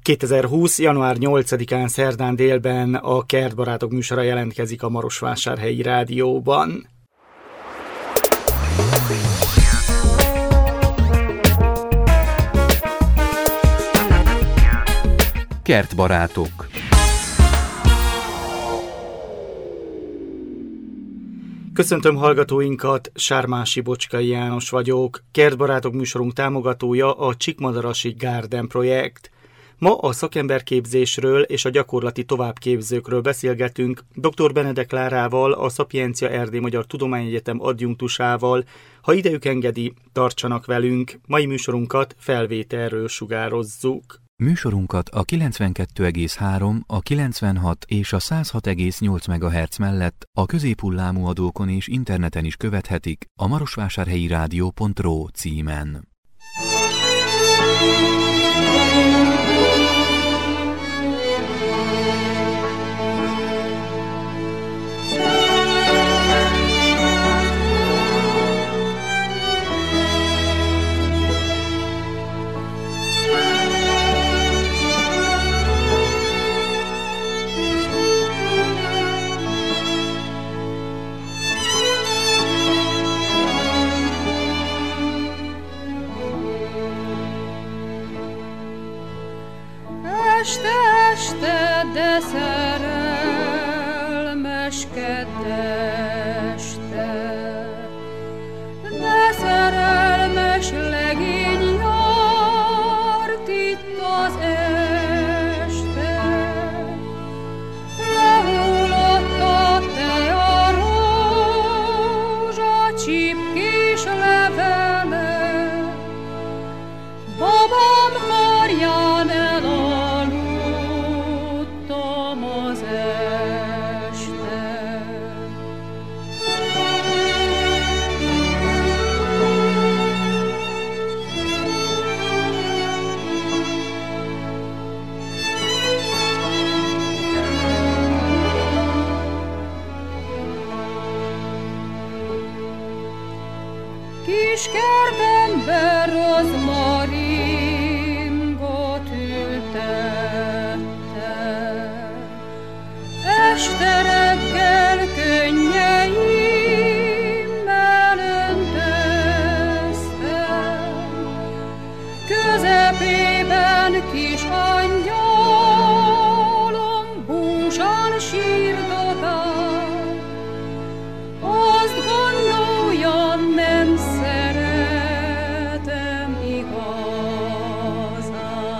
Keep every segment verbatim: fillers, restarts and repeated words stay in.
kétezer-húsz. január nyolcadikán szerdán délben a Kertbarátok műsora jelentkezik a Marosvásárhelyi Rádióban. Kertbarátok. Köszöntöm hallgatóinkat, Sármási Bocskai János vagyok. Kertbarátok műsorunk támogatója a Csíkmadarasi Garden projekt. Ma a szakemberképzésről és a gyakorlati továbbképzőkről beszélgetünk dr. Benedek Klárával, a Szapiencia Erdély Magyar Tudományegyetem adjunktusával. Ha idejük engedi, tartsanak velünk. Mai műsorunkat felvételről sugározzuk. Műsorunkat a kilencvenkettő egész három, a kilencvenhat és a száz hat egész nyolc megahertz mellett a középhullámú adókon és interneten is követhetik a marosvásárhelyi rádió pont ro címen. Este, este, de szerelmeskedj este, de szerelmes legény járt itt az este. Lehullott a tea rózsa csipkés levele, babám karján elaludtam az este. Kis kertemben rozmaringot ültette, este reggel könnyeimmel öntöztem, közepében kis angyalom búsan sírdogál, azt gondolja, nem szeretem igazán.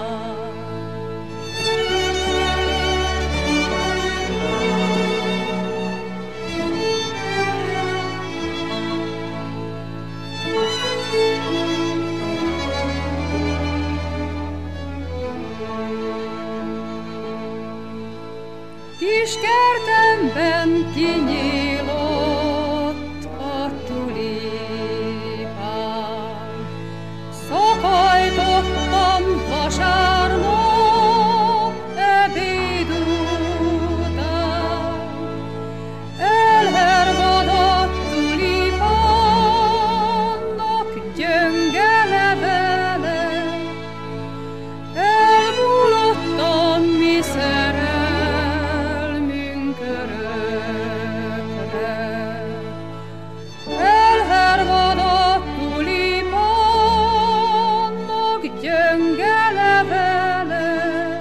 Kis kertemben kinyílott a tulipán, szakajtottam vasárnap ebéd után. Elhervadott tulipánnak gyönge levele, elmúlott a mi szerelmünk örökre. Elhervadott tulipánnak gyönge levele,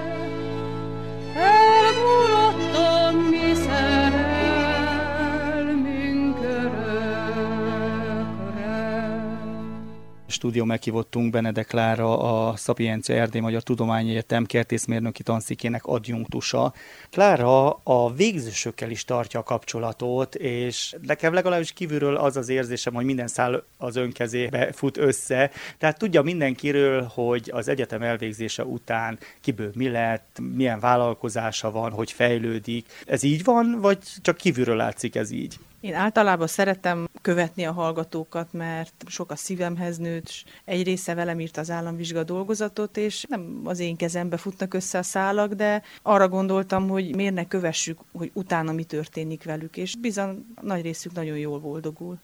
elmúlott a mi szerelmünk örökre. Stúdió meghívottunk Benedek Klára, a Szapiencia Erdély Magyar Tudományegyetem kertészmérnöki tanszékének adjunktusa. Klára a végzősökkel is tartja a kapcsolatot, és nekem legalábbis kívülről az az érzésem, hogy minden szál az ön kezébe fut össze. Tehát tudja mindenkiről, hogy az egyetem elvégzése után kiből mi lett, milyen vállalkozása van, hogy fejlődik. Ez így van, vagy csak kívülről látszik ez így? Én általában szeretem követni a hallgatókat, mert sok a szívemhez nőtt, és egy része velem írt az államvizsga dolgozatot, és nem az én kezembe futnak össze a szálak, de arra gondoltam, hogy miért ne kövessük, hogy utána mi történik velük, és bizony nagy részük nagyon jól boldogul.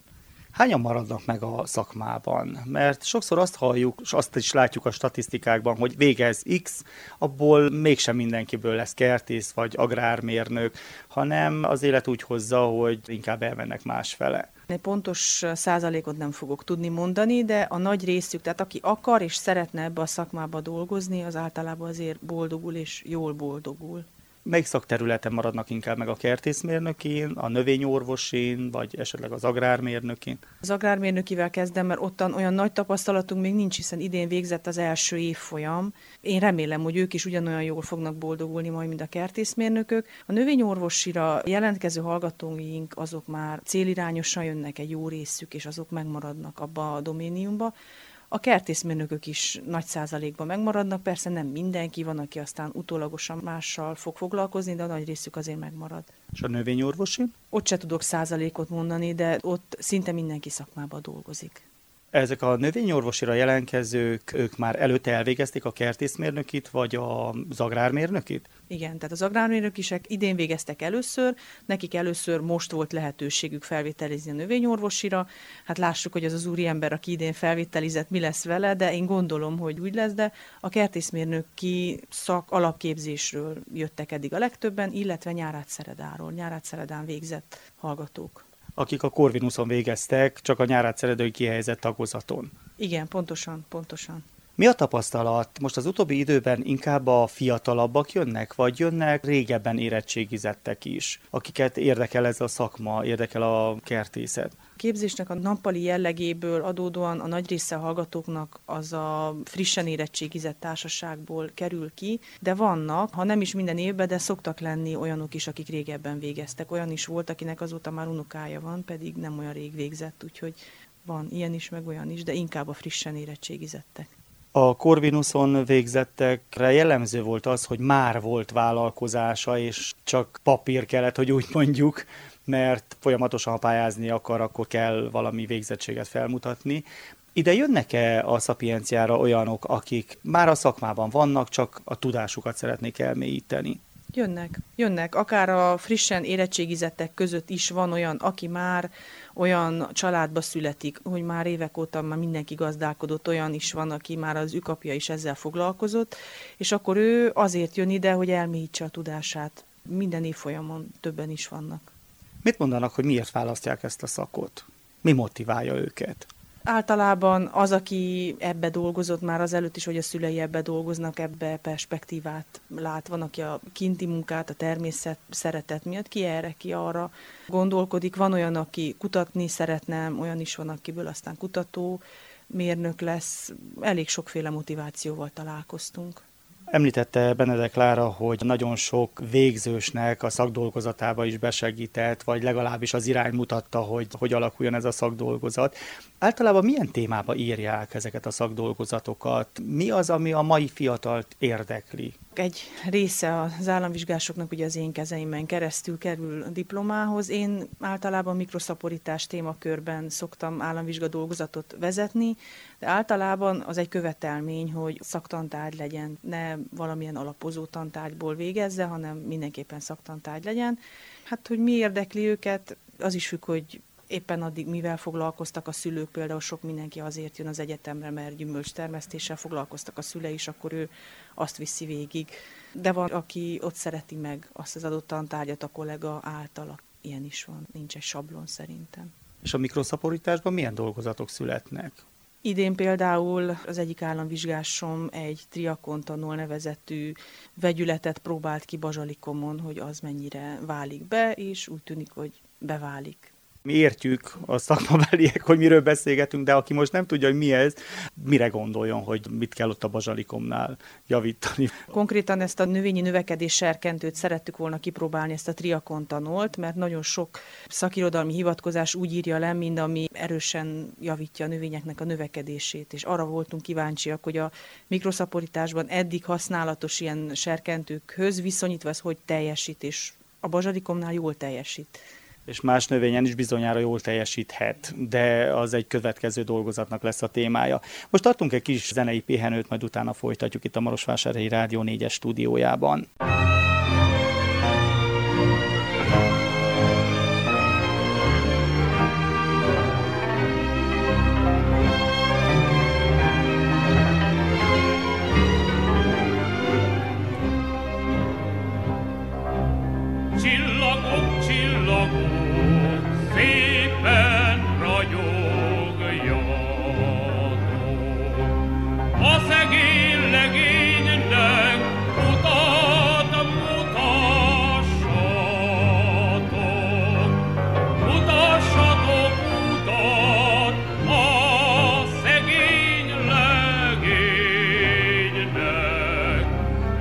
Hányan maradnak meg a szakmában? Mert sokszor azt halljuk, és azt is látjuk a statisztikákban, hogy végez X, abból mégsem mindenkiből lesz kertész vagy agrármérnök, hanem az élet úgy hozza, hogy inkább elmennek másfele. Egy pontos százalékot nem fogok tudni mondani, de a nagy részük, tehát aki akar és szeretne ebbe a szakmába dolgozni, az általában azért boldogul és jól boldogul. Melyik szakterületen maradnak inkább meg a kertészmérnökén, a növényorvosén, vagy esetleg az agrármérnökén? Az agrármérnökivel kezdem, mert ottan olyan nagy tapasztalatunk még nincs, hiszen idén végzett az első évfolyam. Én remélem, hogy ők is ugyanolyan jól fognak boldogulni majd, mint a kertészmérnökök. A növényorvosira jelentkező hallgatóink azok már célirányosan jönnek, egy jó részük, és azok megmaradnak abba a doméniumba. A kertészmérnökök is nagy százalékban megmaradnak, persze nem mindenki, van, aki aztán utólagosan mással fog foglalkozni, de a nagy részük azért megmarad. És a növényorvosi? Ott se tudok százalékot mondani, de ott szinte mindenki szakmában dolgozik. Ezek a növényorvosira jelentkezők, ők már előtte elvégezték a kertészmérnökit, vagy az agrármérnökit? Igen, tehát az agrármérnökisek idén végeztek először, nekik először most volt lehetőségük felvételizni a növényorvosira. Hát lássuk, hogy az az úriember, aki idén felvételizett, mi lesz vele, de én gondolom, hogy úgy lesz, de a kertészmérnöki szak alapképzésről jöttek eddig a legtöbben, illetve Nyárátszeredáról, Nyárátszeredán végzett hallgatók. Akik a Corvinuson végeztek, csak a Nyárátszeredai kihelyezett tagozaton. Igen, pontosan, pontosan. Mi a tapasztalat? Most az utóbbi időben inkább a fiatalabbak jönnek, vagy jönnek régebben érettségizettek is, akiket érdekel ez a szakma, érdekel a kertészet? A képzésnek a nappali jellegéből adódóan a nagy része a hallgatóknak az a frissen érettségizett társaságból kerül ki, de vannak, ha nem is minden évben, de szoktak lenni olyanok is, akik régebben végeztek. Olyan is volt, akinek azóta már unokája van, pedig nem olyan rég végzett, úgyhogy van ilyen is, meg olyan is, de inkább a frissen érettségizettek. A Corvinuson végzettekre jellemző volt az, hogy már volt vállalkozása, és csak papír kellett, hogy úgy mondjuk, mert folyamatosan, ha pályázni akar, akkor kell valami végzettséget felmutatni. Ide jönnek-e a Szapienciára olyanok, akik már a szakmában vannak, csak a tudásukat szeretnék elmélyíteni? Jönnek, jönnek. Akár a frissen érettségizettek között is van olyan, aki már olyan családba születik, hogy már évek óta már mindenki gazdálkodott, olyan is van, aki már az ükapja is ezzel foglalkozott, és akkor ő azért jön ide, hogy elmélyítse a tudását. Minden évfolyamon többen is vannak. Mit mondanak, hogy miért választják ezt a szakot? Mi motiválja őket? Általában az, aki ebbe dolgozott már az előtt is, hogy a szülei ebbe dolgoznak, ebbe perspektívát lát. Van, aki a kinti munkát, a természet szeretet miatt ki erre, ki arra gondolkodik. Van olyan, aki kutatni szeretne, olyan is van, akiből aztán kutató, mérnök lesz. Elég sokféle motivációval találkoztunk. Említette Benedek Klára, hogy nagyon sok végzősnek a szakdolgozatába is besegített, vagy legalábbis az irány mutatta, hogy hogy alakuljon ez a szakdolgozat. Általában milyen témába írják ezeket a szakdolgozatokat? Mi az, ami a mai fiatalt érdekli? Egy része az államvizsgásoknak ugye az én kezeimen keresztül kerül a diplomához. Én általában mikroszaporítás témakörben szoktam államvizsga dolgozatot vezetni, de általában az egy követelmény, hogy szaktantárgy legyen, ne valamilyen alapozó tantárgyból végezze, hanem mindenképpen szaktantárgy legyen. Hát, hogy mi érdekli őket, az is függ, hogy éppen addig mivel foglalkoztak a szülők, például sok mindenki azért jön az egyetemre, mert gyümölcstermesztéssel foglalkoztak a szülei, és akkor ő azt viszi végig. De van, aki ott szereti meg azt az adott tantárgyat a kollega általa. Ilyen is van, nincs egy sablon szerintem. És a mikroszaporításban milyen dolgozatok születnek? Idén például az egyik államvizsgásom egy triakontanol nevezetű vegyületet próbált ki bazsalikomon, hogy az mennyire válik be, és úgy tűnik, hogy beválik. Mi értjük a szakmabeliek, hogy miről beszélgetünk, de aki most nem tudja, hogy mi ez, mire gondoljon, hogy mit kell ott a bazsalikomnál javítani. Konkrétan ezt a növényi növekedés serkentőt szerettük volna kipróbálni, ezt a triakontanolt, mert nagyon sok szakirodalmi hivatkozás úgy írja le, mind ami erősen javítja a növényeknek a növekedését, és arra voltunk kíváncsiak, hogy a mikroszaporításban eddig használatos ilyen serkentőkhöz viszonyítva ez hogy teljesít, és a bazsalikomnál jól teljesít. És más növényen is bizonyára jól teljesíthet, de az egy következő dolgozatnak lesz a témája. Most tartunk egy kis zenei pihenőt, majd utána folytatjuk itt a Marosvásárhelyi Rádió négyes stúdiójában.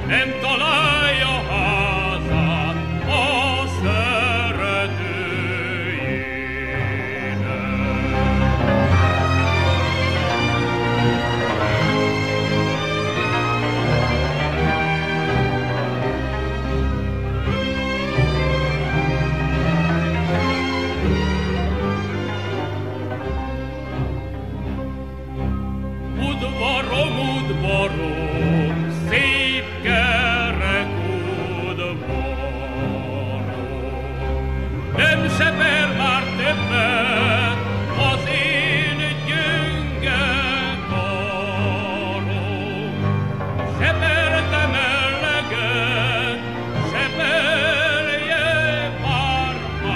nem találja házát a szeretőjének. Udvarom, udvarom, szép kerek udvarom, nem seper már többet az én gyönge karom. Sepertem eleget, seperje már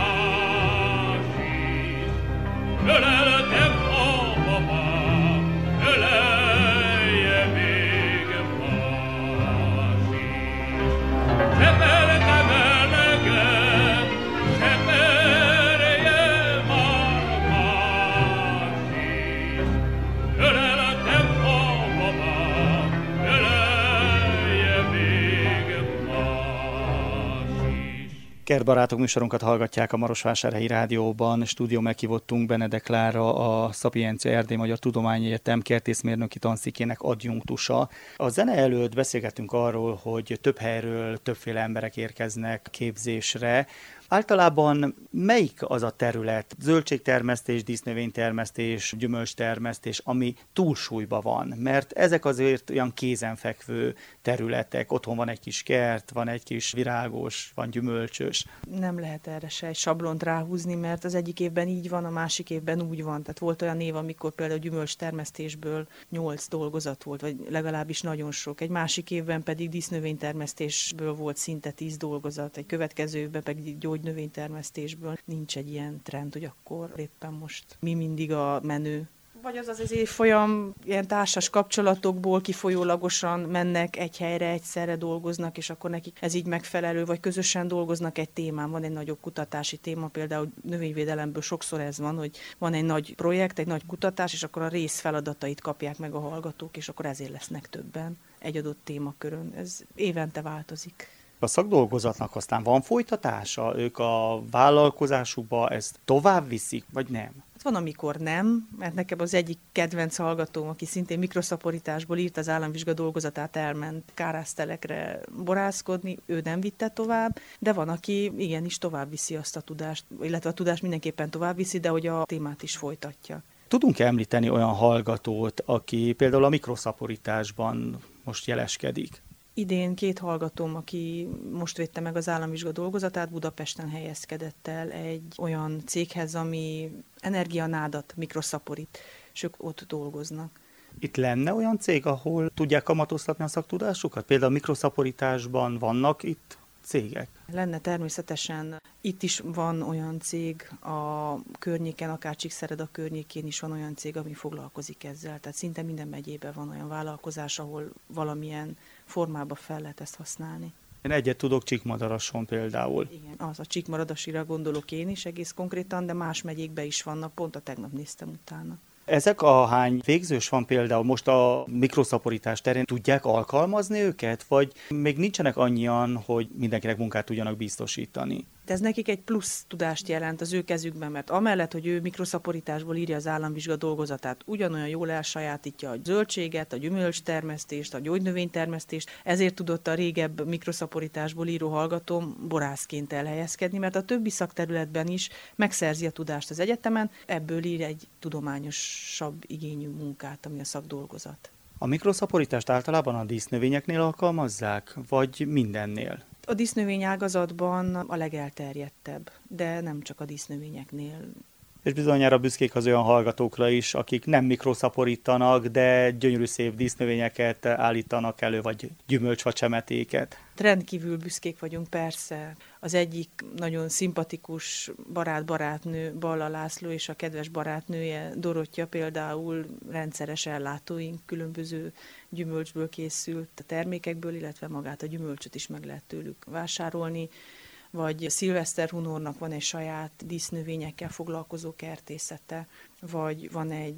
más is. Öleltem a babám, ölelje még más is. Sepertem eleget, seperje már más is. Öleltem a babám, ölelje még más is. Kertbarátok műsorunkat hallgatják a Marosvásárhelyi Rádióban. Stúdió meghívottunk Benedek Klára, a Szapiencia Erdély Magyar Tudományegyetem kertészmérnöki tanszékének adjunktusa. A zene előtt beszélgettünk arról, hogy több helyről többféle emberek érkeznek képzésre. Általában melyik az a terület, zöldségtermesztés, dísznövénytermesztés, gyümölcstermesztés, ami túlsúlyban van? Mert ezek azért olyan kézenfekvő területek. Otthon van egy kis kert, van egy kis virágos, van gyümölcsös. Nem lehet erre se egy sablont ráhúzni, mert az egyik évben így van, a másik évben úgy van. Tehát volt olyan év, amikor például gyümölcstermesztésből nyolc dolgozat volt, vagy legalábbis nagyon sok. Egy másik évben pedig dísznövénytermesztésből volt szinte tíz dolgozat, egy következő évben pedig gyógynövénytermesztésből. Nincs egy ilyen trend, hogy akkor éppen most mi mindig a menő. Vagy az az évfolyam ilyen társas kapcsolatokból kifolyólagosan mennek egy helyre, egyszerre dolgoznak, és akkor nekik ez így megfelelő, vagy közösen dolgoznak egy témán. Van egy nagyobb kutatási téma, például növényvédelemből sokszor ez van, hogy van egy nagy projekt, egy nagy kutatás, és akkor a rész feladatait kapják meg a hallgatók, és akkor ezért lesznek többen egy adott témakörön. Ez évente változik. A szakdolgozatnak aztán van folytatása? Ők a vállalkozásukba ezt tovább viszik, vagy nem? Van, amikor nem, mert nekem az egyik kedvenc hallgatóm, aki szintén mikroszaporításból írt az államvizsga dolgozatát, elment kárásztelekre borászkodni, ő nem vitte tovább, de van, aki igenis tovább viszi azt a tudást, illetve a tudást mindenképpen tovább viszi, de hogy a témát is folytatja. Tudunk-e említeni olyan hallgatót, aki például a mikroszaporításban most jeleskedik? Idén két hallgatóm, aki most védte meg az államvizsga dolgozatát, Budapesten helyezkedett el egy olyan céghez, ami energianádat mikroszaporít, és ők ott dolgoznak. Itt lenne olyan cég, ahol tudják kamatoztatni a szaktudásukat? Például a mikroszaporításban vannak itt cégek? Lenne természetesen. Itt is van olyan cég a környéken, akár Csíkszereda környékén is van olyan cég, ami foglalkozik ezzel. Tehát szinte minden megyében van olyan vállalkozás, ahol valamilyen formában fel lehet ezt használni. Én egyet tudok Csíkmadarason például. Igen, az a Csíkmaradasira gondolok én is egész konkrétan, de más megyékben is vannak, pont a tegnap néztem utána. Ezek a hány végzős van például most a mikroszaporítás terén, tudják alkalmazni őket, vagy még nincsenek annyian, hogy mindenkinek munkát tudjanak biztosítani? De ez nekik egy plusz tudást jelent az ő kezükben, mert amellett, hogy ő mikroszaporításból írja az államvizsga dolgozatát, ugyanolyan jól elsajátítja a zöldséget, a gyümölcstermesztést, a gyógynövénytermesztést, ezért tudott a régebb mikroszaporításból író hallgatóm borászként elhelyezkedni, mert a többi szakterületben is megszerzi a tudást az egyetemen, ebből ír egy tudományosabb igényű munkát, ami a szakdolgozat. A mikroszaporítást általában a dísznövényeknél alkalmazzák, vagy mindennél? A dísznövény ágazatban a legelterjedtebb, de nem csak a dísznövényeknél. És bizonyára büszkék az olyan hallgatókra is, akik nem mikroszaporítanak, de gyönyörű szép dísznövényeket állítanak elő, vagy gyümölcs vagy csemetéket. Rendkívül büszkék vagyunk, persze. Az egyik nagyon szimpatikus barát-barátnő, Balla László, és a kedves barátnője, Dorottya például rendszeres ellátóink, különböző gyümölcsből készült a termékekből, illetve magát a gyümölcsöt is meg lehet tőlük vásárolni. Vagy Szilveszter Hunornak van egy saját dísznövényekkel foglalkozó kertészete, vagy van egy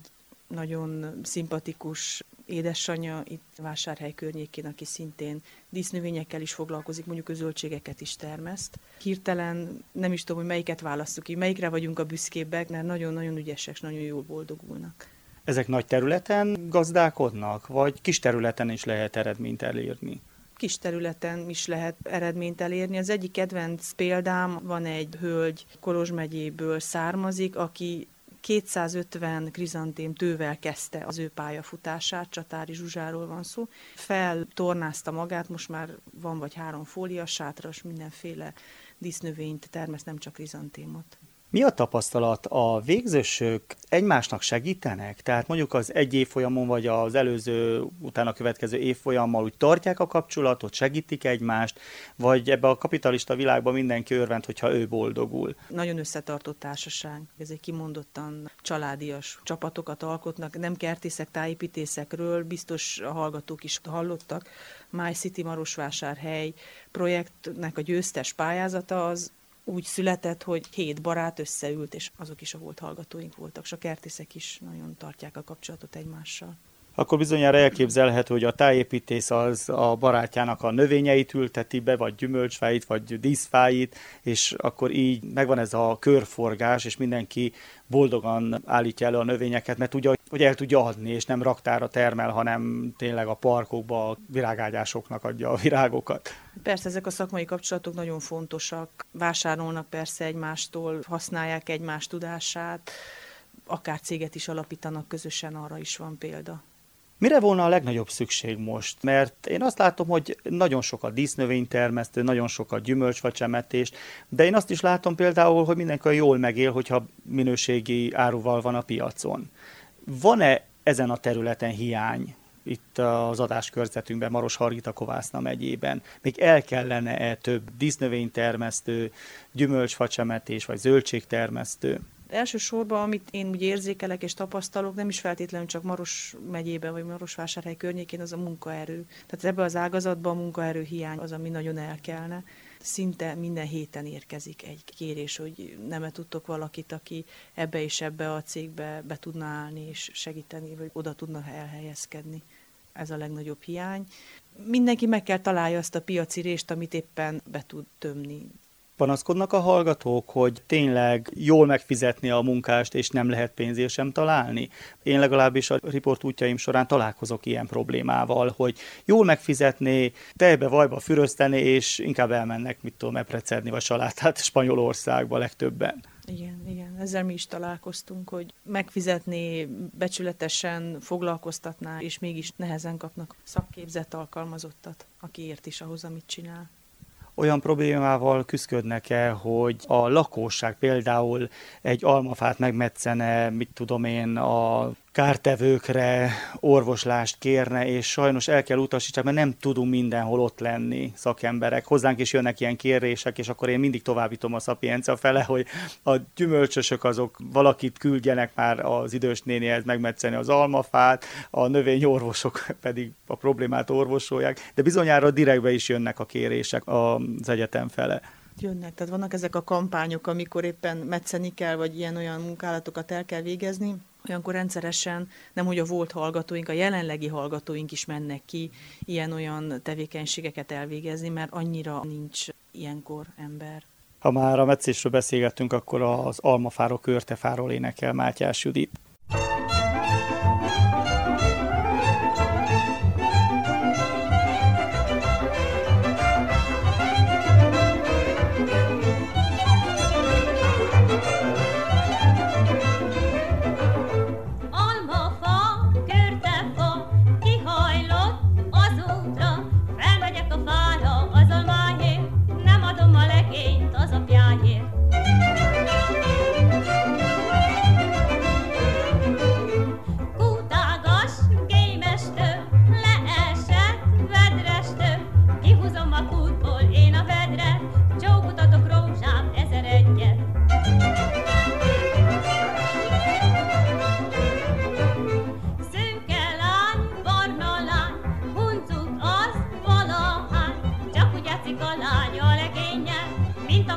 nagyon szimpatikus édesanyja itt Vásárhely környékén, aki szintén dísznövényekkel is foglalkozik, mondjuk a zöldségeket is termeszt. Hirtelen nem is tudom, hogy melyiket válasszuk ki, melyikre vagyunk a büszkébbek, mert nagyon-nagyon ügyesek, nagyon jól boldogulnak. Ezek nagy területen gazdálkodnak, vagy kis területen is lehet eredményt elérni? Kis területen is lehet eredményt elérni. Az egyik kedvenc példám, van egy hölgy, Kolozs megyéből származik, aki kétszázötven krizantém tővel kezdte az ő pályafutását, Csatári Zsuzsáról van szó. Feltornázta magát, most már van vagy három fólia, sátras, mindenféle dísznövényt termeszt, nem csak krizantémot. Mi a tapasztalat? A végzősök egymásnak segítenek? Tehát mondjuk az egy évfolyamon, vagy az előző, utána következő évfolyammal úgy tartják a kapcsolatot, segítik egymást, vagy ebbe a kapitalista világban mindenki örvend, hogyha ő boldogul? Nagyon összetartott társaság. Ez egy kimondottan családias csapatokat alkotnak, nem kertészek, tájépítészekről, biztos a hallgatók is hallottak. My City Marosvásárhely projektnek a győztes pályázata az úgy született, hogy hét barát összeült, és azok is a volt hallgatóink voltak, és a kertészek is nagyon tartják a kapcsolatot egymással. Akkor bizonyára elképzelhető, hogy a tájépítész az a barátjának a növényeit ülteti be, vagy gyümölcsfáit, vagy díszfáit, és akkor így megvan ez a körforgás, és mindenki boldogan állítja elő a növényeket, mert tudja, hogy el tudja adni, és nem raktára termel, hanem tényleg a parkokba, a virágágyásoknak adja a virágokat. Persze ezek a szakmai kapcsolatok nagyon fontosak, vásárolnak persze egymástól, használják egymás tudását, akár céget is alapítanak közösen, arra is van példa. Mire volna a legnagyobb szükség most? Mert én azt látom, hogy nagyon sok a dísznövénytermesztő, nagyon sok a gyümölcsfacsemetés, de én azt is látom például, hogy mindenki jól megél, hogyha minőségi áruval van a piacon. Van-e ezen a területen hiány itt az adáskörzetünkben, Maros-Hargita-Kovászna megyében? Még el kellene-e több dísznövénytermesztő, gyümölcsfacsemetés vagy zöldségtermesztő? Elsősorban, amit én úgy érzékelek és tapasztalok, nem is feltétlenül csak Maros megyében vagy Marosvásárhely környékén, az a munkaerő. Tehát ebbe az ágazatban a munkaerő hiány az, ami nagyon elkelne. Szinte minden héten érkezik egy kérés, hogy nem tudtok valakit, aki ebbe és ebbe a cégbe be tudna állni és segíteni, vagy oda tudna elhelyezkedni. Ez a legnagyobb hiány. Mindenki meg kell találja azt a piaci rést, amit éppen be tud tömni. Panaszkodnak a hallgatók, hogy tényleg jól megfizetni a munkást, és nem lehet pénzért sem találni? Én legalábbis a riportútjaim során találkozok ilyen problémával, hogy jól megfizetni, tejbe, vajba fürözteni, és inkább elmennek, mit tudom, eprecedni, vagy salátát Spanyolországba legtöbben. Igen, igen, ezzel mi is találkoztunk, hogy megfizetni, becsületesen foglalkoztatná, és mégis nehezen kapnak szakképzett alkalmazottat, aki ért is ahhoz, amit csinál. Olyan problémával küszködnek-e, hogy a lakosság például egy almafát megmetszene, mit tudom én, a kártevőkre orvoslást kérne, és sajnos el kell utasítsák, mert nem tudunk mindenhol ott lenni szakemberek. Hozzánk is jönnek ilyen kérések, és akkor én mindig továbbítom a Szapiencia fele, hogy a gyümölcsösök azok valakit küldjenek már az idős nénihez megmetszeni az almafát, a növényorvosok pedig a problémát orvosolják, de bizonyára direktbe is jönnek a kérések az egyetem fele. Jönnek, tehát vannak ezek a kampányok, amikor éppen metszeni kell, vagy ilyen-olyan munkálatokat el kell végezni, olyankor rendszeresen, nemhogy a volt hallgatóink, a jelenlegi hallgatóink is mennek ki ilyen-olyan tevékenységeket elvégezni, mert annyira nincs ilyenkor ember. Ha már a metszésről beszélgettünk, akkor az almafáról, körtefáról énekel Mátyás Judit.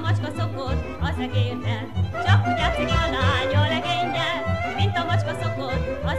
Csak úgy játszik a lány a legényel, mint a macska szokott az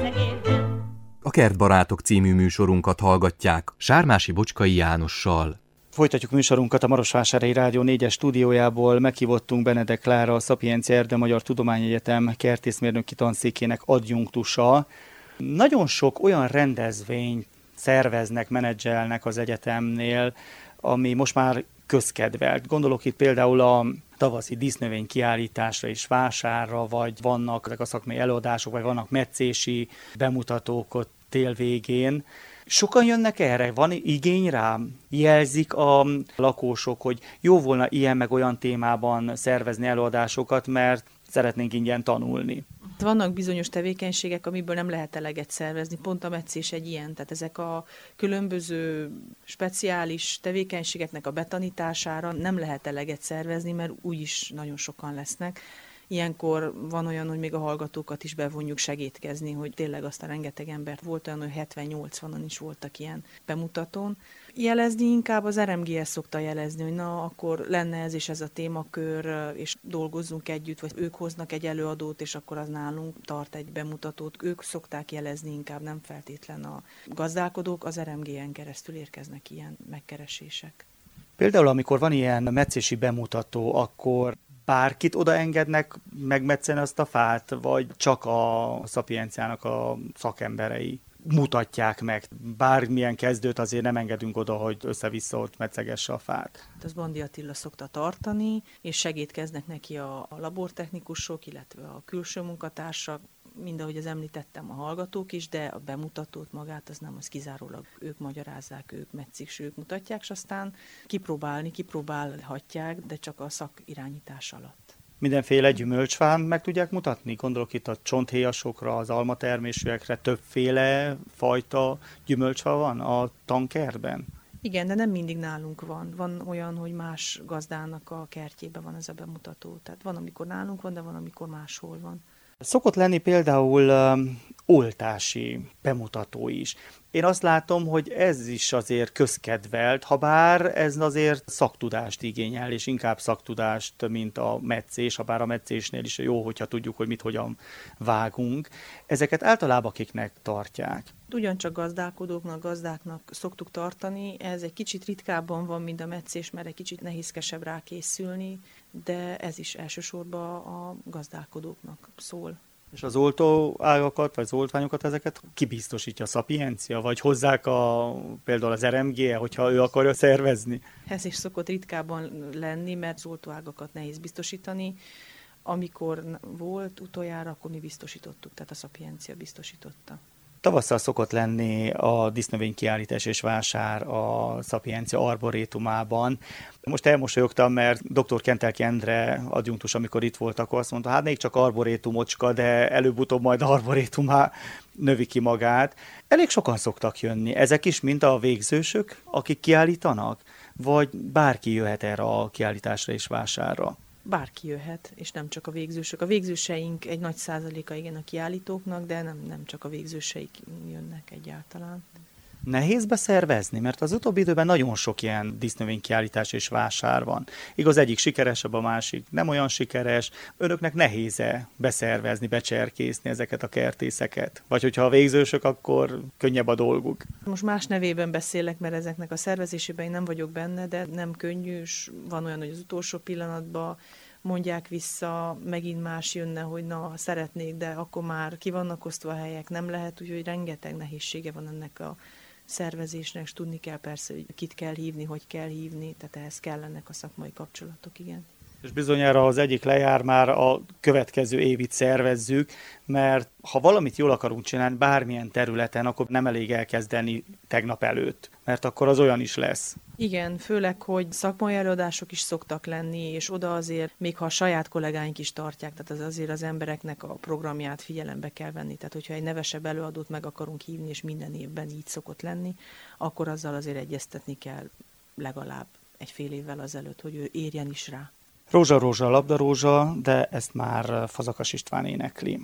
A Kertbarátok című műsorunkat hallgatják Sármási Bocskai Jánossal. Folytatjuk műsorunkat a Marosvásárhelyi Rádió négyes stúdiójából. Meghívottunk Benedek Klára, a Szapiencia Erdő Magyar Tudományegyetem kertészmérnöki tanszékének adjunktusa. Nagyon sok olyan rendezvényt szerveznek, menedzselnek az egyetemnél, ami most már közkedvelt. Gondolok itt például a tavaszi dísznövény kiállításra és vásárra, vagy vannak ezek a szakmai előadások, vagy vannak metszési bemutatók ott tél végén. Sokan jönnek erre? Van igény rá? Jelzik a lakosok, hogy jó volna ilyen meg olyan témában szervezni előadásokat, mert szeretnénk ingyen tanulni. Vannak bizonyos tevékenységek, amiből nem lehet eleget szervezni, pont a metszés egy ilyen, tehát ezek a különböző speciális tevékenységeknek a betanítására nem lehet eleget szervezni, mert úgyis nagyon sokan lesznek. Ilyenkor van olyan, hogy még a hallgatókat is bevonjuk segítkezni, hogy tényleg azt a rengeteg embert volt olyan, hogy hetven-nyolcvanan is voltak ilyen bemutatón. Jelezni inkább az er em gé es szokta jelezni, hogy na, akkor lenne ez és ez a témakör, és dolgozzunk együtt, vagy ők hoznak egy előadót, és akkor az nálunk tart egy bemutatót. Ők szokták jelezni inkább, nem feltétlen a gazdálkodók, az er em gé en keresztül érkeznek ilyen megkeresések. Például, amikor van ilyen metszési bemutató, akkor bárkit odaengednek megmetszeni azt a fát, vagy csak a Szapienciának a szakemberei mutatják meg? Bármilyen kezdőt azért nem engedünk oda, hogy össze-vissza ott metszegesse a fát. Az Bandi Attila szokta tartani, és segítkeznek neki a labortechnikusok, illetve a külső munkatársak, mind ahogy az említettem, a hallgatók is, de a bemutatót magát az nem, az kizárólag ők magyarázzák, ők metszik, ők mutatják, és aztán kipróbálni, kipróbálhatják, de csak a szakirányítás alatt. Mindenféle gyümölcsfán meg tudják mutatni? Gondolok itt a csonthéjasokra, az almatermésűekre, többféle fajta gyümölcsfa van a tankertben? Igen, de nem mindig nálunk van. Van olyan, hogy más gazdának a kertjében van ez a bemutató. Tehát van, amikor nálunk van, de van, amikor máshol van. Szokott lenni például um, oltási bemutató is. Én azt látom, hogy ez is azért közkedvelt, ha bár ez azért szaktudást igényel, és inkább szaktudást, mint a metszés, ha bár a metszésnél is jó, hogyha tudjuk, hogy mit hogyan vágunk. Ezeket általában kiknek tartják? Ugyancsak gazdálkodóknak, gazdáknak szoktuk tartani, ez egy kicsit ritkábban van, mint a metszés, mert egy kicsit nehézkesebb rá készülni, de ez is elsősorban a gazdálkodóknak szól. És az oltóágakat, vagy az oltványokat, ezeket kibiztosítja a Szapiencia, vagy hozzák a, például az er em gé, hogyha ő akarja szervezni? Ez is szokott ritkában lenni, mert az oltóágakat nehéz biztosítani. Amikor volt utoljára, akkor mi biztosítottuk, tehát a Szapiencia biztosította. Tavasszal szokott lenni a dísznövénykiállítás és vásár a Szapiencia arborétumában. Most elmosolyogtam, mert dr. Kentelki Endre adjunktus, amikor itt volt, akkor azt mondta, hát még csak arborétumocska, de előbb-utóbb majd arborétumá növi ki magát. Elég sokan szoktak jönni. Ezek is mind a végzősök, akik kiállítanak? Vagy bárki jöhet erre a kiállításra és vásárra? Bárki jöhet, és nem csak a végzősök. A végzőseink egy nagy százaléka igen a kiállítóknak, de nem, nem csak a végzőseik jönnek egyáltalán. Nehéz beszervezni, mert az utóbbi időben nagyon sok ilyen dísznövénykiállítás és vásár van. Igaz, egyik sikeresebb, a másik nem olyan sikeres. Önöknek nehéz-e beszervezni, becserkészni ezeket a kertészeket? Vagy hogyha a végzősök, akkor könnyebb a dolguk? Most más nevében beszélek, mert ezeknek a szervezésében én nem vagyok benne, de nem könnyű, és van olyan, hogy az utolsó pillanatban mondják vissza, megint más jönne, hogy na, szeretnék, de akkor már ki vannak osztva a helyek, nem lehet, úgyhogy rengeteg nehézsége van ennek a szervezésnek, és tudni kell persze, hogy kit kell hívni, hogy kell hívni, tehát ehhez kellenek a szakmai kapcsolatok, igen. És bizonyára az egyik lejár, már a következő évit szervezzük, mert ha valamit jól akarunk csinálni bármilyen területen, akkor nem elég elkezdeni tegnap előtt, mert akkor az olyan is lesz. Igen, főleg, hogy szakmai előadások is szoktak lenni, és oda azért, még ha a saját kollégáink is tartják, tehát az azért az embereknek a programját figyelembe kell venni. Tehát, hogyha egy nevesebb előadót meg akarunk hívni, és minden évben így szokott lenni, akkor azzal azért egyeztetni kell legalább egy fél évvel azelőtt, hogy ő érjen is rá. Rózsa, rózsa, labdarózsa, de ezt már Fazakas István énekli.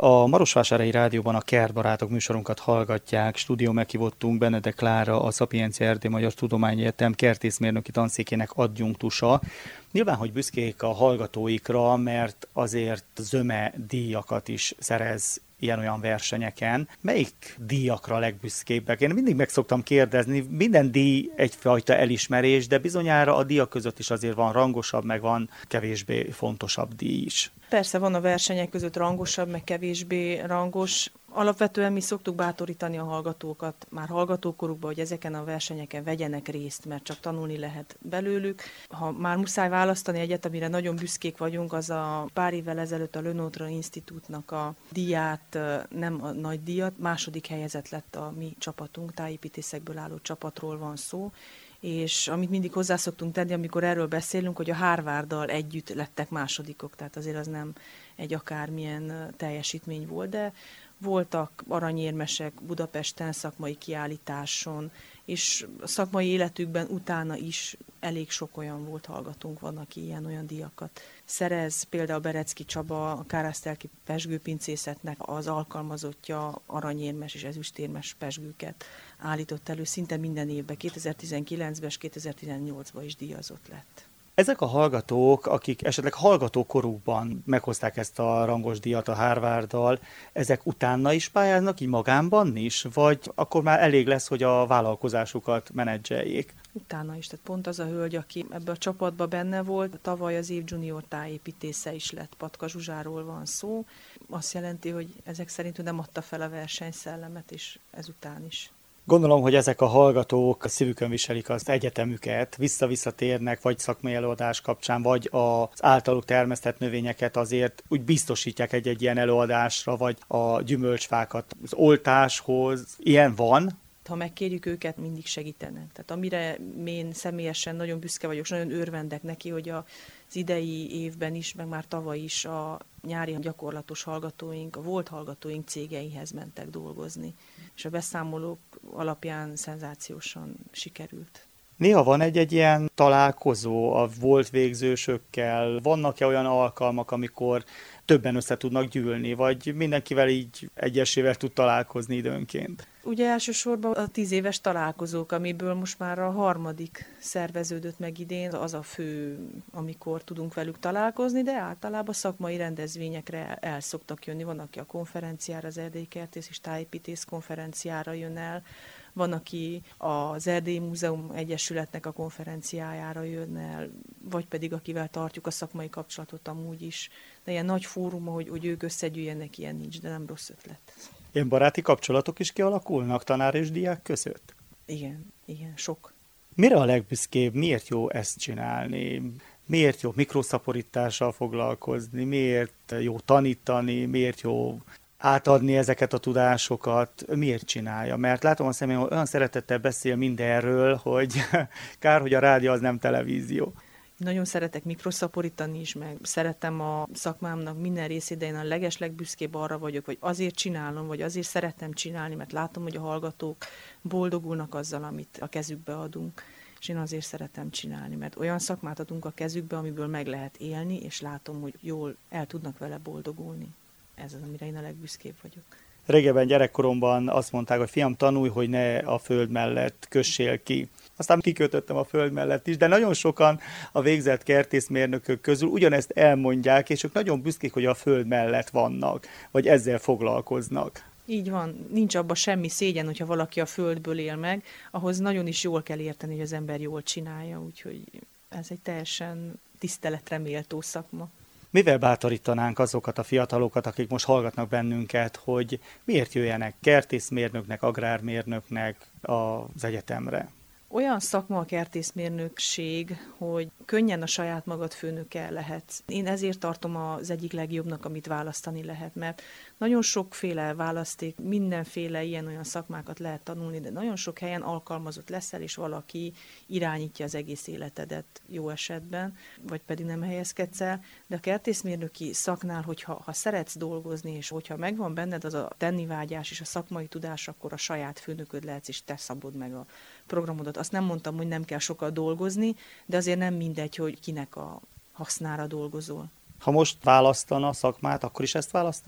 A Marosvásárhelyi Rádióban a Kertbarátok műsorunkat hallgatják. Stúdió meghívottunk Benedek Klára, a Sapientia Erdély Magyar Tudományegyetem kertészmérnöki tanszékének adjunktusa. Nyilván, hogy büszkék a hallgatóikra, mert azért zöme díjakat is szerez ilyen-olyan versenyeken. Melyik díjakra a legbüszkébbek? Én mindig meg szoktam kérdezni, minden díj egyfajta elismerés, de bizonyára a díjak között is azért van rangosabb, meg van kevésbé fontosabb díj is. Persze van a versenyek között rangosabb, meg kevésbé rangos. Alapvetően mi szoktuk bátorítani a hallgatókat, már hallgatókorukban, hogy ezeken a versenyeken vegyenek részt, mert csak tanulni lehet belőlük. Ha már muszáj választani egyet, amire nagyon büszkék vagyunk, az a pár évvel ezelőtt a Le Notre Institute-nak a díját, nem a nagy díjat, második helyezett lett a mi csapatunk, tájépítészekből álló csapatról van szó, és amit mindig hozzá szoktunk tenni, amikor erről beszélünk, hogy a Harvarddal együtt lettek másodikok, tehát azért az nem egy akármilyen teljesítmény volt, de voltak aranyérmesek Budapesten szakmai kiállításon, és a szakmai életükben utána is elég sok olyan volt hallgatónk, van, aki ilyen-olyan díjakat szerez. Például Berecki Csaba, a Kárásztelki pezsgőpincészetnek az alkalmazottja aranyérmes és ezüstérmes pezsgőket állított elő szinte minden évben, kétezer-tizenkilencben és kétezer-tizennyolcban is díjazott lett. Ezek a hallgatók, akik esetleg hallgatókorukban meghozták ezt a rangos díjat a Harvarddal, ezek utána is pályáznak, így magánban is? Vagy akkor már elég lesz, hogy a vállalkozásukat menedzseljék? Utána is, tehát pont az a hölgy, aki ebbe a csapatban benne volt, tavaly az év junior tájépítésze is lett, Patka Zsuzsáról van szó. Azt jelenti, hogy ezek szerint nem adta fel a versenyszellemet, és ezután is. Gondolom, hogy ezek a hallgatók a szívükön viselik az egyetemüket, vissza-visszatérnek, vagy szakmai előadás kapcsán, vagy az általuk termesztett növényeket azért úgy biztosítják egy-egy ilyen előadásra, vagy a gyümölcsfákat az oltáshoz. Ilyen van? Ha megkérjük őket, mindig segítenek. Tehát amire én személyesen nagyon büszke vagyok, és nagyon örvendek neki, hogy az idei évben is, meg már tavaly is a nyári gyakorlatos hallgatóink, a volt hallgatóink cégeihez mentek dolgozni. És a beszámolók alapján szenzációsan sikerült. Néha van egy-egy ilyen találkozó a volt végzősökkel, vannak-e olyan alkalmak, amikor többen össze tudnak gyűlni, vagy mindenkivel így egyesével tud találkozni időnként? Ugye elsősorban a tíz éves találkozók, amiből most már a harmadik szerveződött meg idén, az a fő, amikor tudunk velük találkozni, de általában szakmai rendezvényekre el szoktak jönni. Van, aki a konferenciára, az Erdélyi Kertész és Tájépítész konferenciára jön el, van, aki az Erdélyi Múzeum Egyesületnek a konferenciájára jön el, vagy pedig akivel tartjuk a szakmai kapcsolatot amúgy is. De ilyen nagy fórum, hogy, hogy ők összegyűjjenek, ilyen nincs, de nem rossz ötlet. Ilyen baráti kapcsolatok is kialakulnak tanár és diák között? Igen, igen, sok. Mire a legbüszkébb? Miért jó ezt csinálni? Miért jó mikroszaporítással foglalkozni? Miért jó tanítani? Miért jó átadni ezeket a tudásokat? Miért csinálja? Mert látom a személyem, olyan szeretettel beszél mindenről, hogy kár, hogy a rádió az nem televízió. Nagyon szeretek mikroszaporítani is, meg szeretem a szakmámnak minden részét, de én a legeslegbüszkébb arra vagyok, hogy azért csinálom, vagy azért szeretem csinálni, mert látom, hogy a hallgatók boldogulnak azzal, amit a kezükbe adunk, és én azért szeretem csinálni, mert olyan szakmát adunk a kezükbe, amiből meg lehet élni, és látom, hogy jól el tudnak vele boldogulni. Ez az, amire én a legbüszkébb vagyok. Régebben gyerekkoromban azt mondták, hogy fiam, tanulj, hogy ne a föld mellett kössél ki. Aztán kikötöttem a föld mellett is, de nagyon sokan a végzett kertészmérnökök közül ugyanezt elmondják, és ők nagyon büszkék, hogy a föld mellett vannak, vagy ezzel foglalkoznak. Így van, nincs abban semmi szégyen, hogyha valaki a földből él meg, ahhoz nagyon is jól kell érteni, hogy az ember jól csinálja, úgyhogy ez egy teljesen tiszteletre méltó szakma. Mivel bátorítanánk azokat a fiatalokat, akik most hallgatnak bennünket, hogy miért jöjjenek kertészmérnöknek, agrármérnöknek az egyetemre? Olyan szakma a kertészmérnökség, hogy könnyen a saját magad főnöke lehetsz. Én ezért tartom az egyik legjobbnak, amit választani lehet, mert nagyon sokféle választék, mindenféle ilyen-olyan szakmákat lehet tanulni, de nagyon sok helyen alkalmazott leszel, és valaki irányítja az egész életedet jó esetben, vagy pedig nem helyezkedsz el. De a kertészmérnöki szaknál, hogyha ha szeretsz dolgozni, és hogyha megvan benned az a tennivágyás és a szakmai tudás, akkor a saját főnököd lehetsz, és te szabod meg a programodat. Azt nem mondtam, hogy nem kell sokat dolgozni, de azért nem mindegy, hogy kinek a hasznára dolgozol. Ha most választana a szakmát, akkor is ezt választaná?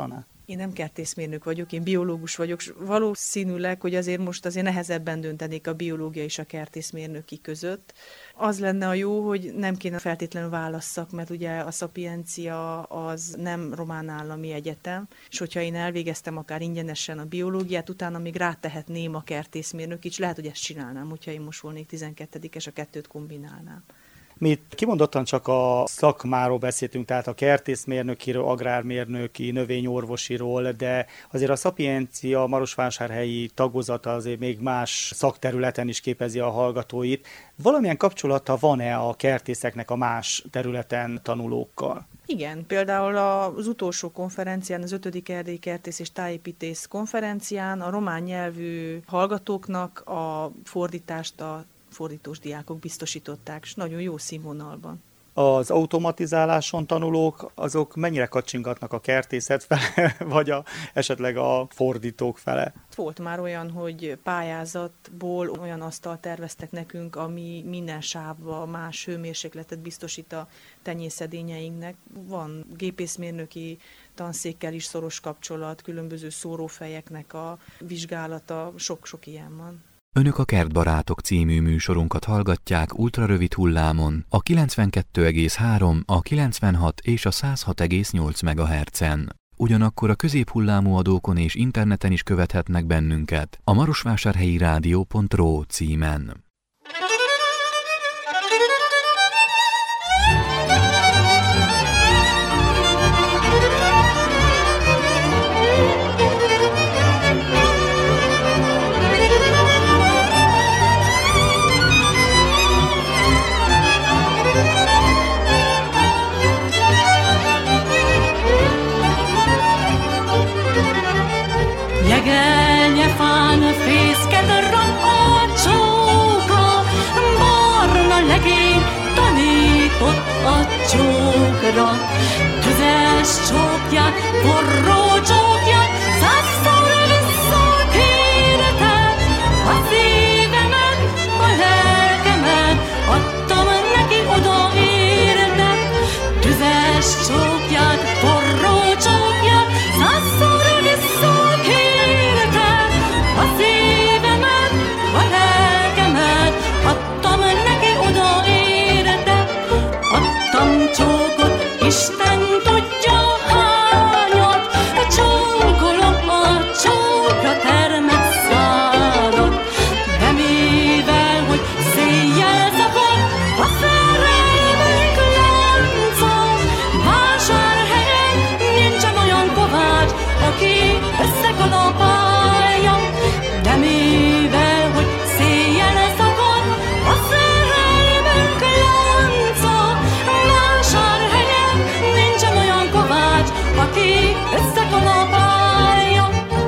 Én nem kertészmérnök vagyok, én biológus vagyok, s valószínűleg, hogy azért most azért nehezebben döntenék a biológia és a kertészmérnöki között. Az lenne a jó, hogy nem kéne feltétlenül válasszak, mert ugye a Szapiencia az nem román állami egyetem, és hogyha én elvégeztem akár ingyenesen a biológiát, utána még rátehetném a kertészmérnök, és lehet, hogy ezt csinálnám, hogyha én most volnék tizenkettedikes, a kettőt kombinálnám. Mi itt kimondottan csak a szakmáról beszéltünk, tehát a kertészmérnökiről, agrármérnöki, növényorvosiról, de azért a Szapiencia marosvásárhelyi tagozata azért még más szakterületen is képezi a hallgatóit. Valamilyen kapcsolata van-e a kertészeknek a más területen tanulókkal? Igen, például az utolsó konferencián, az ötödik erdélyi kertész és tájépítész konferencián a román nyelvű hallgatóknak a fordítást a fordítós diákok biztosították, és nagyon jó színvonalban. Az automatizáláson tanulók, azok mennyire kacsingatnak a kertészet fele, vagy a, esetleg a fordítók fele? Volt már olyan, hogy pályázatból olyan asztalt terveztek nekünk, ami minden sávba más hőmérsékletet biztosít a tenyészedényeinknek. Van gépészmérnöki tanszékkel is szoros kapcsolat, különböző szórófejeknek a vizsgálata, sok-sok ilyen van. Önök a Kertbarátok című műsorunkat hallgatják ultrarövid hullámon, a kilencvenkettő egész három, a kilencvenhat és a száz hat egész nyolc megahertzen. Ugyanakkor a középhullámú adókon és interneten is követhetnek bennünket a marosvásárhelyi rádió pont ro címen. Jegelnyefán fészket rak a csóka, barna legény tanított a csókra. Tüzes csókját, forró csókját, százszor visszakértem, a szívemet, a lelkemet, adtam neki, odaértem. Tüzes csókját, forró csókját, százszor visszakértem, a szívemet, a lelkemet, adtam neki, odaértem. Adtam csókot, Isten tudja hányat, csókolom a csókra termett szárat. De mivel, hogy széjjel szakad a szerelmünk lánca, vásárhelyen nincsen olyan kovács, aki összekalapálja. De mivel, hogy széjjel szakad a szerelmünk lánca, vásárhelyen nincsen olyan kovács, aki összekalapálja.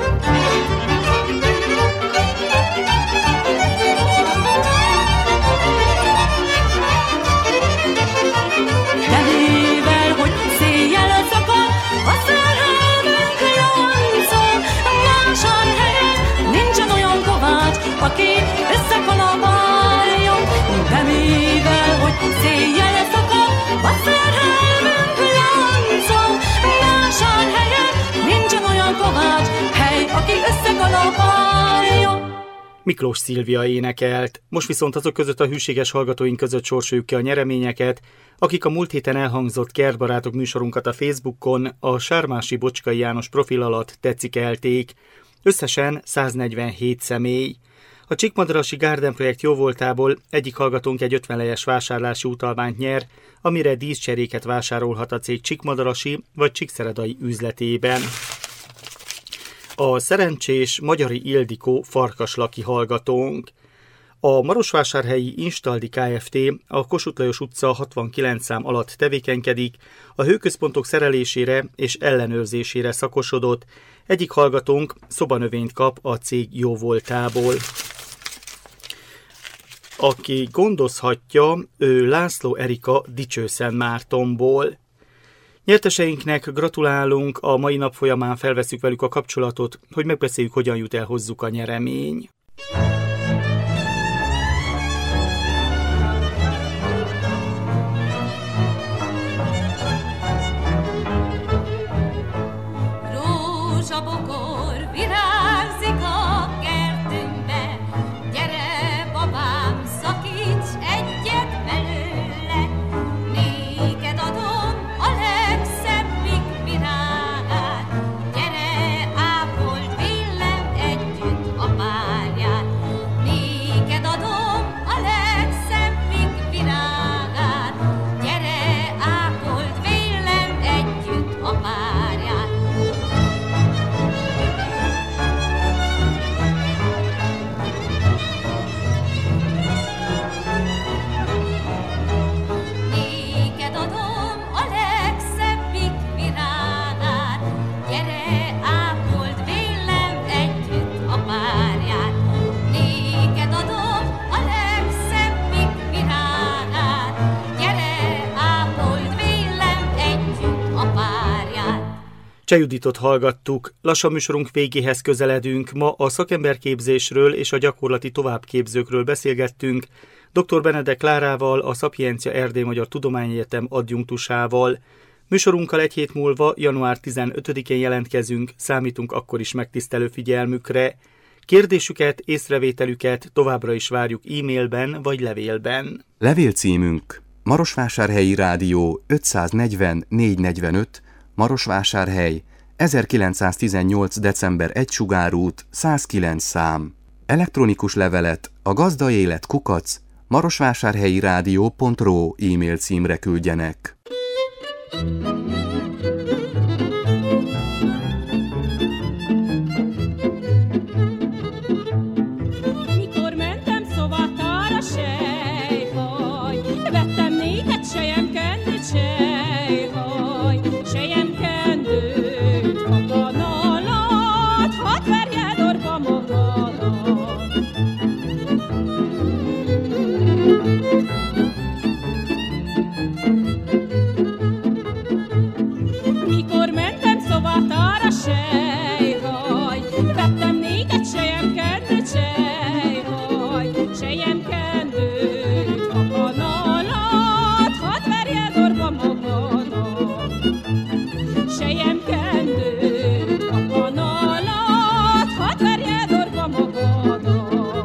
De mivel, hogy széjjel szakad a szerelmünk lánca, vásárhelyen nincsen olyan kovács, aki összekalapálja. De mivel, hogy széjjel szakad a szerelmünk lánca, vásárhelyen nincsen olyan kovács, hely, aki összekalapálja. Miklós Szilvia énekelt, most viszont azok között a hűséges hallgatóink között sorsoljuk ki a nyereményeket, akik a múlt héten elhangzott Kertbarátok műsorunkat a Facebookon a Sármási Bocskai János profil alatt tetszikelték. Összesen száznegyvenhét személy. A Csíkmadarasi Garden projekt jóvoltából egyik hallgatónk egy ötven lejes vásárlási utalványt nyer, amire díszcseréket vásárolhat a cég Csíkmadarasi vagy Csíkszeredai üzletében. A szerencsés Magyari Ildikó farkaslaki hallgatónk. A marosvásárhelyi Instaldi Kft. A Kossuth Lajos utca hatvankilenc szám alatt tevékenykedik, a hőközpontok szerelésére és ellenőrzésére szakosodott. Egyik hallgatónk szobanövényt kap a cég jóvoltából. Aki gondozhatja, ő László Erika Dicsőszentmártonból. Nyerteseinknek gratulálunk, a mai nap folyamán felveszünk velük a kapcsolatot, hogy megbeszéljük, hogyan jut el hozzuk a nyeremény. Cseh Juditot hallgattuk. Lassan műsorunk végéhez közeledünk. Ma a szakemberképzésről és a gyakorlati továbbképzőkről beszélgettünk dr. Benedek Klárával, a Szapiencia Erdély Magyar Tudományegyetem adjunktusával. Műsorunkkal egy hét múlva, január tizenötödikén jelentkezünk, számítunk akkor is megtisztelő figyelmükre. Kérdésüket, észrevételüket továbbra is várjuk e-mailben vagy levélben. Levélcímünk Marosvásárhelyi Rádió ötszáznegyven négyszáznegyvenöt, Marosvásárhely, ezerkilencszáztizennyolc. december egy Sugárút, százkilenc szám. Elektronikus levelet a gazdaélet kukac marosvásárhelyi rádió pont ro e-mail címre küldjenek. Mikor mentem szovatára, sejhaj, vettem néket selyemkendőt, sejhaj, selyemkendőt, a kanalat, hadd verjed orba magadat. Mikor mentem szovatára, sejhaj, vettem néket selyemkendőt, sejhaj, selyemkendőt, a kanalat, hadd verjed orba magadat. Selyemkendőt, a kanalat, hadd verjed orba magadat.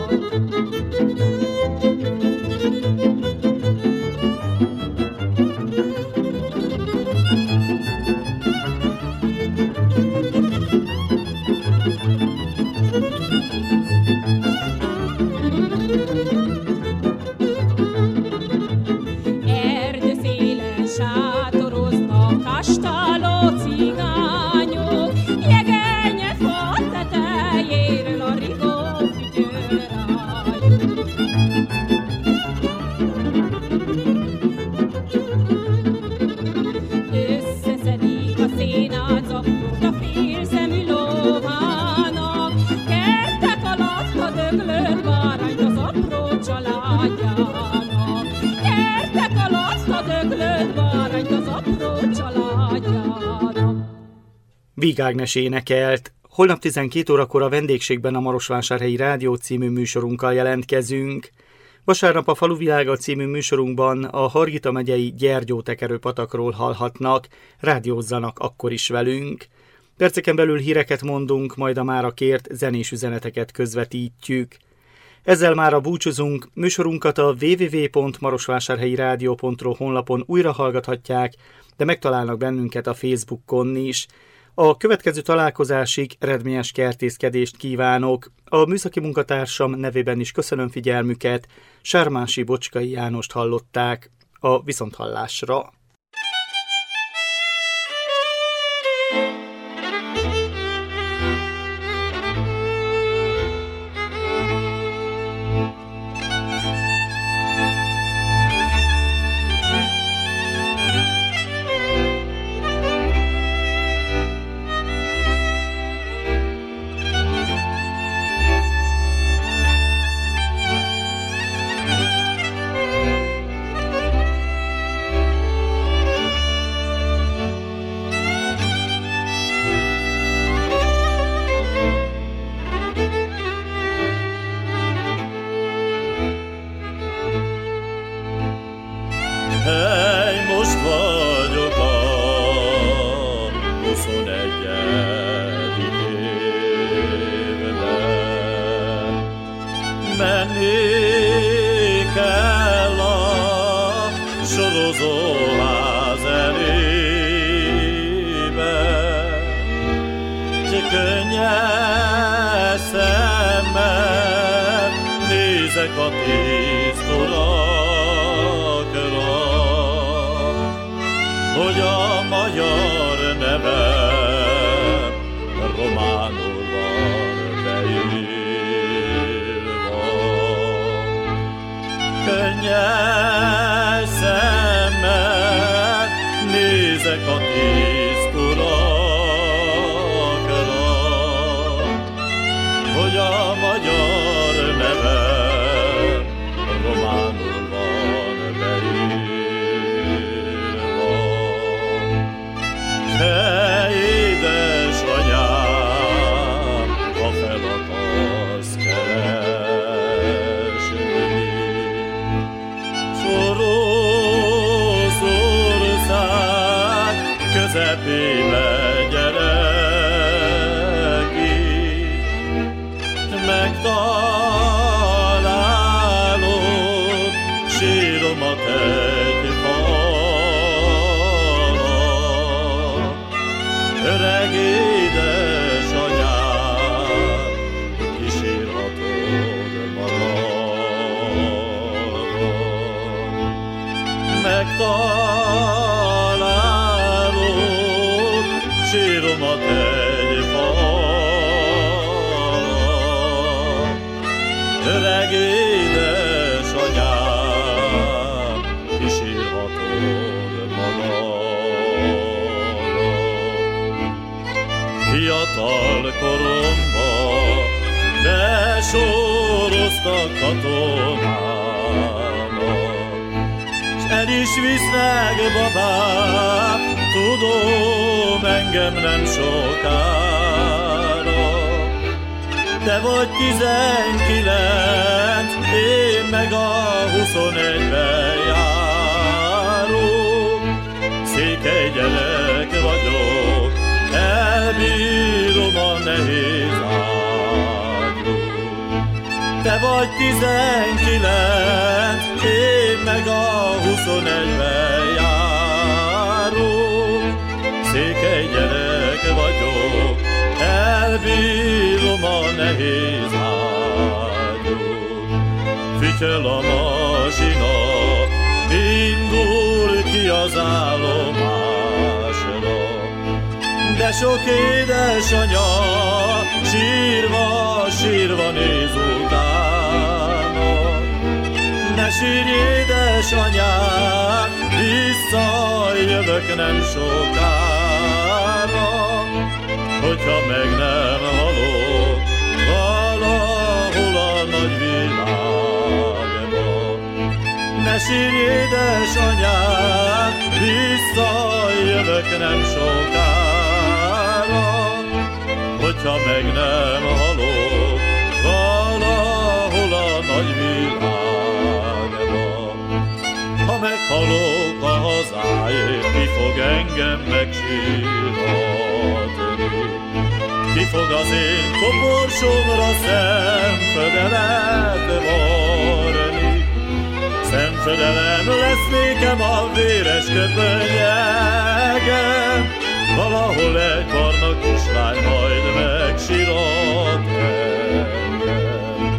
Erdőszélen sátoroznak kastáló cigányok, jegenye fa tetejéről a rigó fütyörrájuk. Összeszedik a szénát, zappot a félszemű lóvának, kertek alatt a döglött bárányt az apró családjának. Kertek alatt a döglött bárányt az apró családjának. Víg Ágnes énekelt. Holnap tizenkét órakor a vendégségben a Marosvásárhelyi Rádió című műsorunkkal jelentkezünk. Vasárnap a Faluvilága című műsorunkban a Hargita megyei Gyergyótekerő-patakról hallhatnak, rádiózzanak akkor is velünk. Perceken belül híreket mondunk, majd a mára kért zenés üzeneteket közvetítjük. Ezzel mára búcsúzunk, műsorunkat a double-u double-u double-u pont marosvásárhelyi rádió pont ro honlapon újra hallgathatják, de megtalálnak bennünket a Facebookon is. A következő találkozásig eredményes kertészkedést kívánok. A műszaki munkatársam nevében is köszönöm figyelmüket, Sármási Bocskai Jánost hallották. A viszonthallásra! a tisztorakra, hogy a magyar nevem románul van beírva. Könnyes szemmel nézek a tisztorakra, hogy a magyar nevem románul van beírva. Te ide ünnepébe gyerek itt. Megtalálod síromat egy falon, öreg édesanyám, kísírhatod magadon. Megtalálod síromat egy falon, öreg édesanyám, kísírhatod magadon. Fiatal koromban besoroztak katonának, s el is visznek babám, tudom, engem nem sokára. Te vagy tizenkilenc, én meg a huszonegyben járok. Székely gyerek vagyok, elbírom a nehéz ágyút. Te vagy tizenkilenc, én meg a huszonegyben járok. Székely gyerek vagyok, elbírom a nehéz ágyút. Fütyöl a masina, indul ki az állomásra, de sok édesanya sírva, sírva néz utána. Ne sírj, édesanyám, visszajövök nem sokára. Hogyha meg nem halok valahol a nagy világban. Ne sírj, édesanyám, visszajövök nem sokára. Hogyha meg nem halok valahol a nagy világban. Ha meghalok a hazáért, ki fog engem megsírhatni? Ki fog az én koporsomra szemfödelet varni? Szemfödelem lesz nékem a véres köpönyegem, valahol egy barna kislány majd megsírat engem.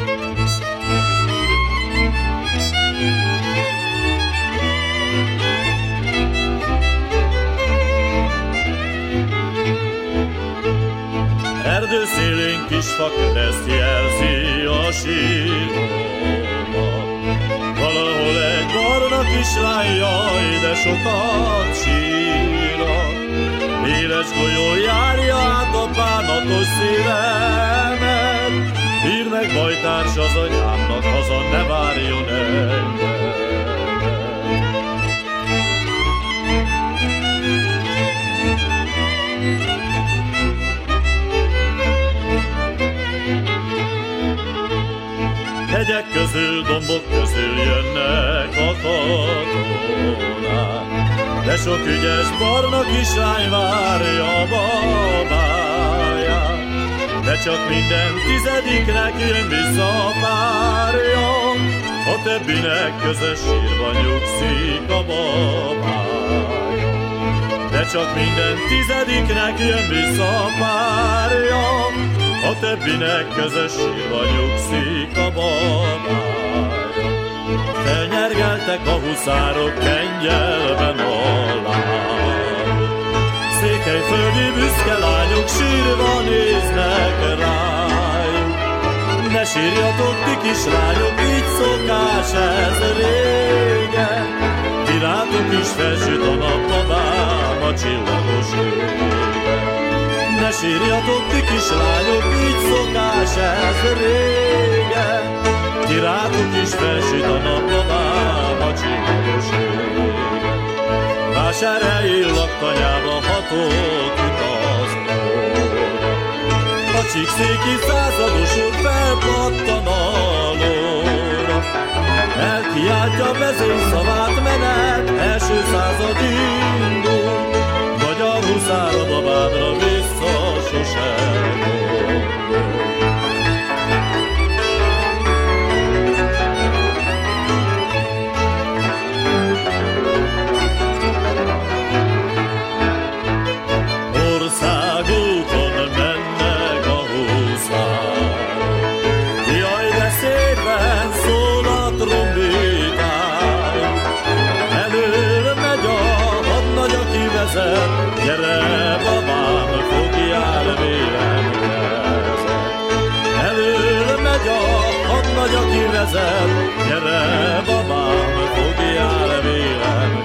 Erdőszélén kis fakereszt jelzi a síromat. Valahol egy barna kislány, jaj, de sokat sírat. Éles golyó járja át a bánatos szívemet. Ír meg bajtárs az anyámnak, haza ne várjon engem. Hegyek közül, dombok közül jönnek a katonák, de sok ügyes barna kislány várja a babáját. De csak minden tizediknek jön vissza a párja, a többinek közös sírban nyugszik a babája. De csak minden tizediknek jön vissza a párja, a többinek közös sírva nyugszik a babája. Felnyergeltek a huszárok kengyelben a lábuk. Székelyföldi büszke lányok sírva néznek rájuk. Ne sírjatok, ti kislányok, így szokás ez régen. Kirátok is felsüt a nap, babám a csillagos égen. Ne sírjatok, ti kislányok, így szokás ez régen. Kirátok is felsüt a nap, babám a csillagos égen. Vásárhelyi laktanyába hatott utaz óra. A csíkszéki százados úr felpattan a lóra. Elkiáltja vezényszavát, menet, első század indul. Magyar huszár a babádra vissza sose gondol. Országúton mennek a huszárok, jaj, de szépen szól a trombitán. Elől megy a hadnagy, aki vezet, gyere babám, fogjál vélemkezet. Elől megy a hadnagy, aki vezet, gyere babám, fogjál vélemkezet.